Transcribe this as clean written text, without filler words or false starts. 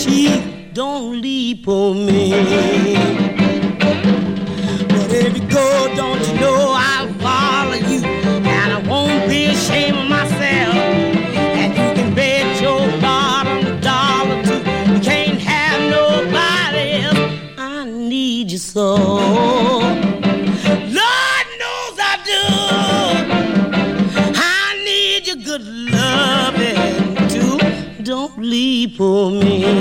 cheek, don't leave for me. But if you go, don't you know I'll follow you, and I won't be ashamed of myself. And you can bet your bottom dollar too, you can't have nobody else. I need you so. Lord knows I do. I need your good loving too. Don't leave for me.